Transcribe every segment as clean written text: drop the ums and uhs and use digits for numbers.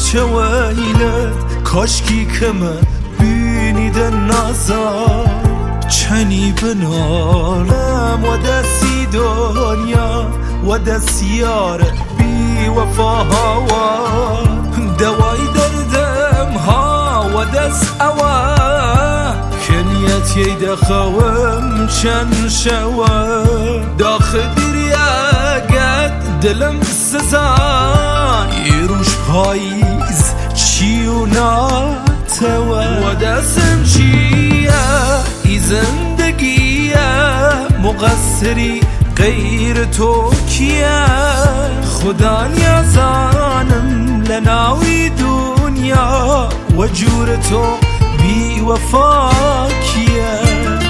چه ویلت کاشکی که من بینیده نازار چنی بنارم و دستی دنیا و دستیار بی وفاها دوای دردم ها و دست اوا کنیتی دخوام چند شوا داخل دیریاگت دلم سزان ایروش پاییز چیو ناتوا و دستم چیه ای زندگیه مقصری غیر تو کیه خدا نیازانم لناوی دنیا و جور تو بی وفا کیه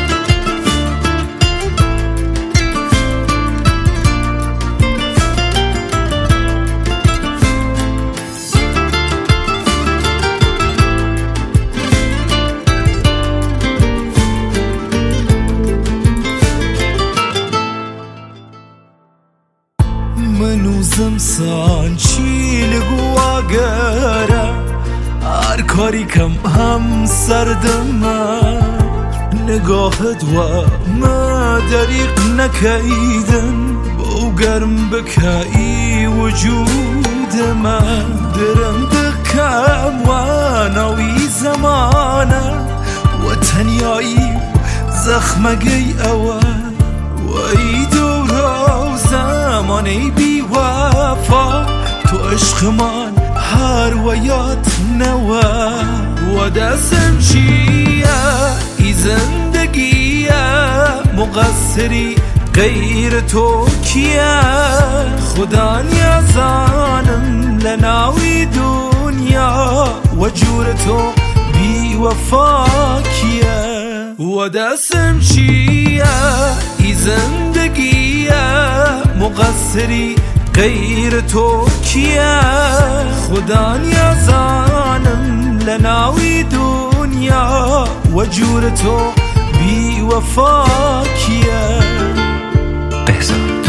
منوزم سانچی لگو آگره هر کاری کم هم سردم نگاهت و ما دریق نکیدن بو گرم بکایی وجود من درم دکم و نوی زمانه و تنیایی زخمگی اول و ای دورا زمانی بی وفا تو عشق من هر ویات نوا و دستم چیه ای زندگیه مقصری غیر تو کیه خدا نیازانم لناوی دنیا و جور تو بی وفا کیه و دستم چیه ای زندگیه مقصری غیر تو کیه خدا نیازانم لناوی دنیا و جور تو بی وفا کیه بهزاد